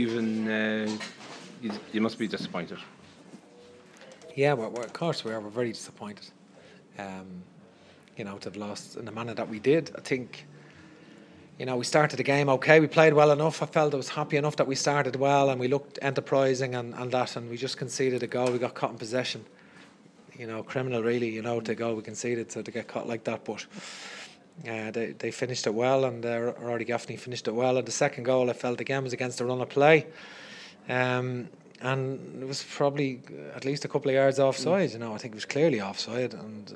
Even you must be disappointed. Yeah, well, of course we are. We're very disappointed. To have lost in the manner that we did. I think, we started the game okay. We played well enough. I felt I was happy enough that we started well and we looked enterprising and that, and we just conceded a goal. We got caught in possession. Criminal really, to go. We conceded to get caught like that, but they finished it well, and Rory Gaffney finished it well. And the second goal, I felt again was against the run of play. And it was probably at least a couple of yards offside. I think it was clearly offside, and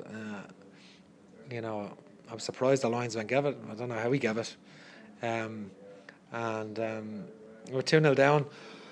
I was surprised the linesman gave it. I don't know how he gave it. And we're 2-0 down.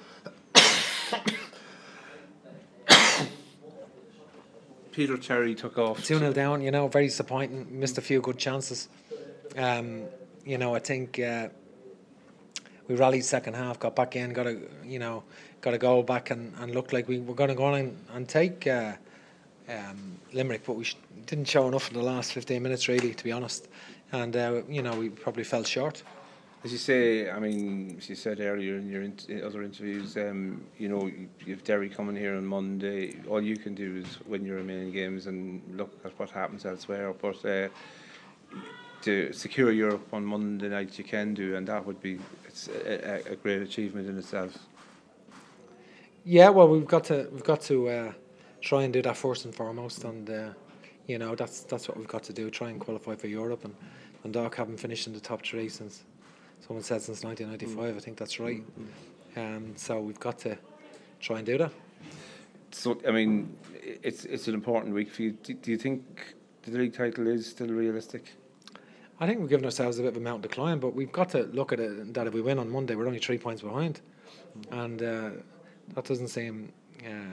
Peter Terry took off. 2-0 down. Very disappointing. Missed a few good chances. I think we rallied second half, got back in, got a goal back, and looked like we were going to go on and take Limerick, but we didn't show enough in the last 15 minutes, really, to be honest. And we probably fell short. As you say, as you said earlier in your other interviews, you've Derry coming here on Monday. All you can do is win your remaining games and look at what happens elsewhere. But to secure Europe on Monday night, you can do, and that would be a great achievement in itself. Yeah, well, we've got to try and do that first and foremost, and that's what we've got to do. Try and qualify for Europe, and Doc haven't finished in the top three since 1995. I think that's right. So we've got to try and do that. So it's an important week for you. Do you think the league title is still realistic? I think we've given ourselves a bit of a mountain to climb, but we've got to look at it that if we win on Monday, we're only 3 points behind, and that doesn't seem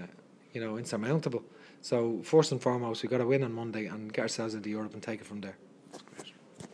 insurmountable. So first and foremost, we've got to win on Monday and get ourselves into Europe and take it from there.